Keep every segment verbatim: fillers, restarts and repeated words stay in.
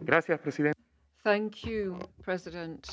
Gracias, presidente. Thank you, President.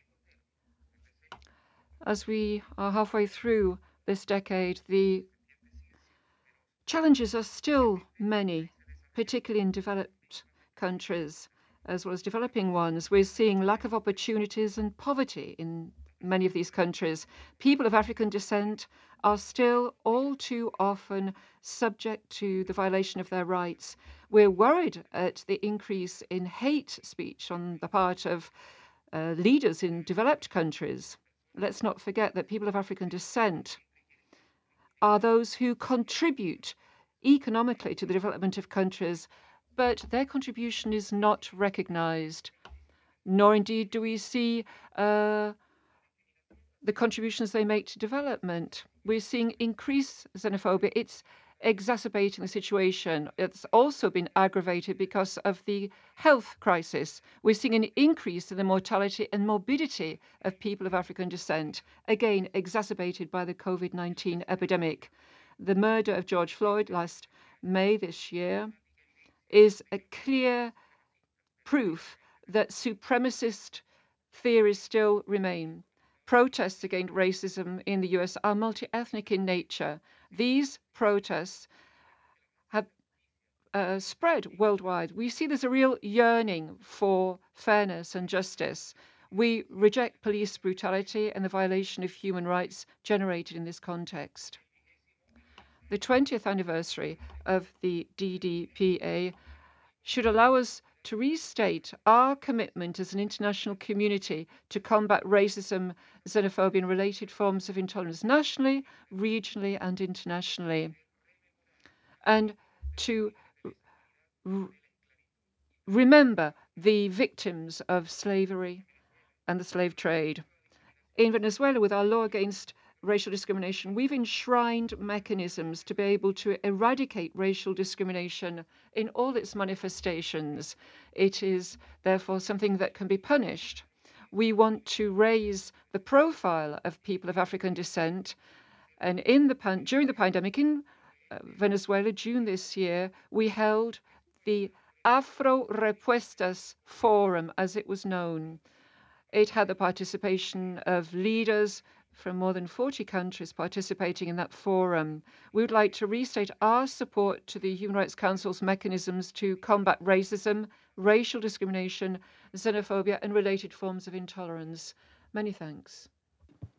As we are halfway through this decade, the challenges are still many, particularly in developed countries as well as developing ones. We're seeing lack of opportunities and poverty in many of these countries. People of African descent are still all too often subject to the violation of their rights. We're worried at the increase in hate speech on the part of uh, leaders in developed countries. Let's not forget that people of African descent are those who contribute economically to the development of countries, but their contribution is not recognized, nor indeed do we see uh, the contributions they make to development. We're seeing increased xenophobia. It's exacerbating the situation. It's also been aggravated because of the health crisis. We're seeing an increase in the mortality and morbidity of people of African descent, again exacerbated by the COVID nineteen epidemic. The murder of George Floyd last May this year is a clear proof that supremacist theories still remain. Protests against racism in the U S are multi-ethnic in nature. These protests have uh, spread worldwide. We see there's a real yearning for fairness and justice. We reject police brutality and the violation of human rights generated in this context. The twentieth anniversary of the D D P A should allow us to restate our commitment as an international community to combat racism, xenophobia, and related forms of intolerance nationally, regionally, and internationally, and to remember the victims of slavery and the slave trade. In Venezuela, with our law against racial discrimination, we've enshrined mechanisms to be able to eradicate racial discrimination in all its manifestations. It is therefore something that can be punished. We want to raise the profile of people of African descent, and in the pan- during the pandemic in uh, Venezuela, June this year, we held the Afro Repuestas Forum, as it was known. It had the participation of leaders from more than forty countries participating in that forum. We would like to restate our support to the Human Rights Council's mechanisms to combat racism, racial discrimination, xenophobia, and related forms of intolerance. Many thanks.